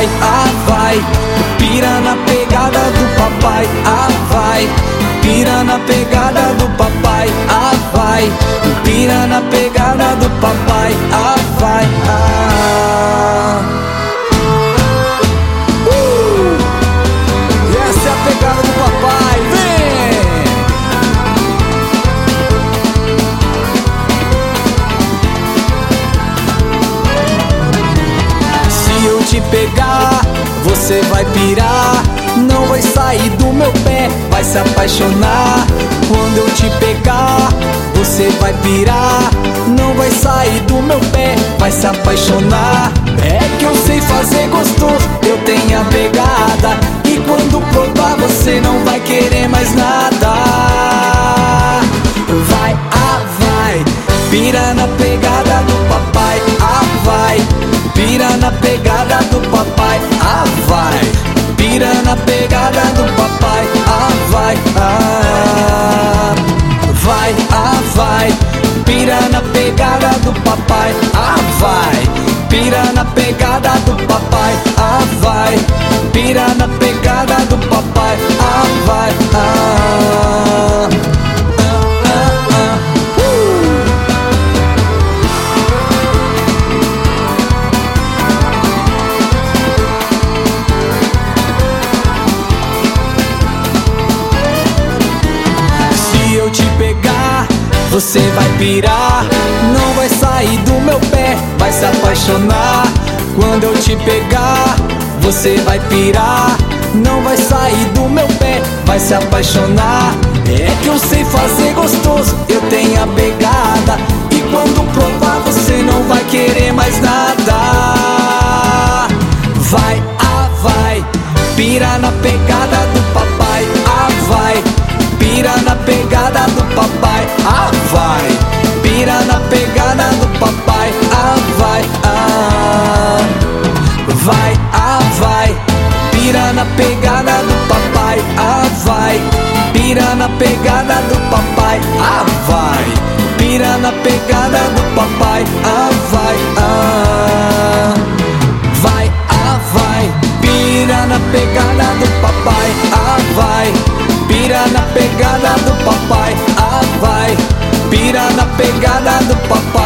papai, ah vai. Pira na pegada do papai, ah vai. Pira na pegada do papai, ah vai. Pira na pegada do papai, ah vai, ah. E essa é a pegada do papai, vem! Se eu te pegar, você vai pirar. Não vai sair do meu pé, vai se apaixonar. Quando eu te pegar, você vai pirar. Não vai sair do meu pé, vai se apaixonar. É que eu sei fazer gostoso, eu tenho a pegada. E quando provar, você não vai querer mais nada. Vai, ah vai. Pira na pegada do papai, ah vai. Pira na pegada do papai, ah vai. Pira na pegada do papai, ah vai, ah. Vai, ah vai. Pira na pegada do papai, ah vai. Pira na pegada do papai, ah vai. Pira na pegada do papai, ah vai, ah. Te pegar, você vai pirar. Não vai sair do meu pé, vai se apaixonar. Quando eu te pegar, você vai pirar. Não vai sair do meu pé, vai se apaixonar. É que eu sei fazer gostoso, eu tenho a pegada. E quando provar, você não vai querer mais nada. Vai, ah vai. Pira na pegada do papai, ah vai. Pira na pegada do papai, ah vai. Pira na pegada do papai, ah vai, ah. Vai, ah vai. Pira na pegada do papai, ah vai. Pira na pegada do papai, ah vai. Pira na pegada do papai, ah vai, ah. Vai, ah vai. Pira na pegada do papai, ah vai. Pira na pegada do papai, ah vai. Pira na pegada do papai.